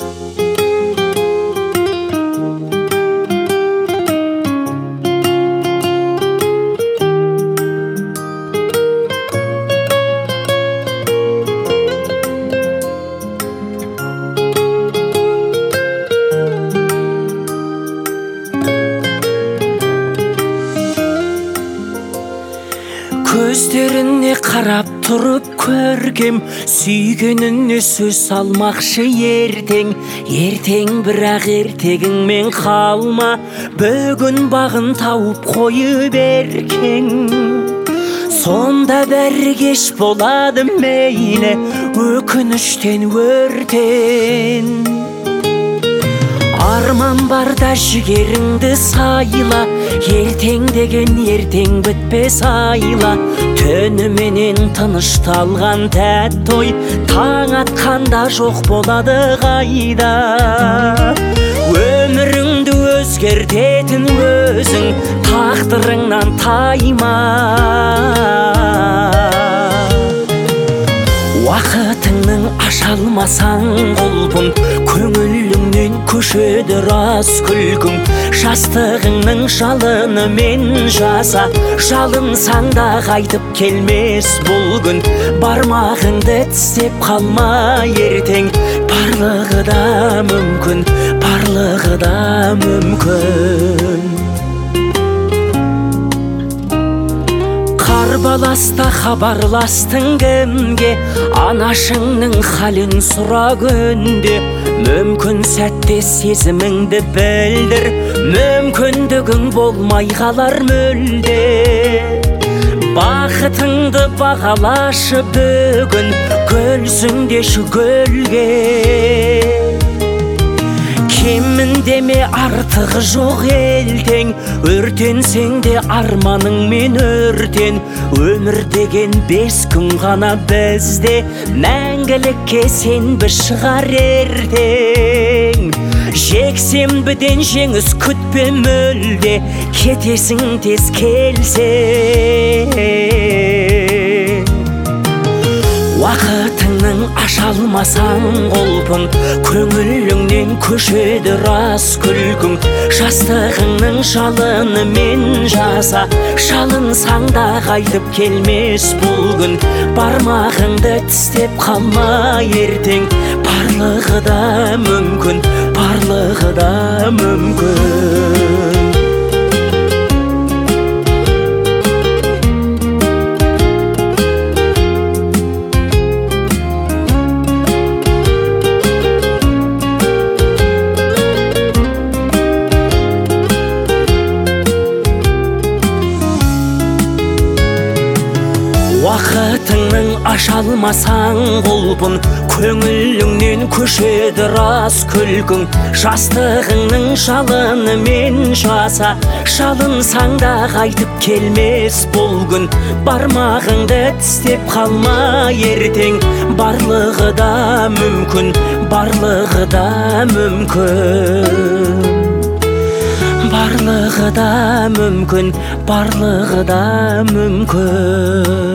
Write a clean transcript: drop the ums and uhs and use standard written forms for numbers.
Көздеріне қарап тұрып көргем, сүйгеніне сөз салмақшы ертең. Ертең бірақ ертегіңмен қалма, бүгін бағын тауып қойып еркең. Сонда бәрі кеш болады мейлі, өкініштен өртен. Арман барда жігеріңді сайла, ертең деген ертең бітпес айла. Түніменен тынышталған тәтті ой, таң атқанда жоқ болады қайда. Өміріңді өзгертетін өзің, тағдырыңнан тайма. Уақытыңның ашалмасаң құлпын, көңіліңнен көшеді рас күлкің. Жастығыңның жалынымен жаса, жалынсаң да қайтып келмес бұл күн. Бармағыңды тістеп қалма ертең, барлығы да мүмкін, барлығы да мүмкін. Қарбаласта хабарластың кімге, анашыңның халін сұра күнде. Мүмкін сәтте сезіміңді білдір, мүмкіндігің болмай қалар мүлде. Бақытыңды бағалашы бүгін, гүлсіңдеші гүлге. Кеміндеме артығы жоқ елтең, өртенсең де арманыңмен өртен. Өмір деген 5 күн ғана бізде, мәңгілікке сенбі шығар ертең. Жексенбіден жеңіс күтпе мүлде, кетесің тез келсең. Уақытыңның ашалмасаң құлпын, көңіліңнен көшеді рас күлкің. Жастығыңның жалынымен жаса, жалынсаң да қайтып келмес бұл күн. Бармағыңды тістеп қалма ертең, барлығы да мүмкін, барлығы да мүмкін. Уақытыңның ашалмасаң құлпын, көңіліңнен көшеді рас күлкің. Жастығыңның жалынымен жаса, жалынсаң да қайтып келмес бұл күн. Бармағыңды тістеп қалма ертең, барлығы да мүмкін, барлығы да мүмкін. Барлығы да мүмкін, барлығы да мүмкін.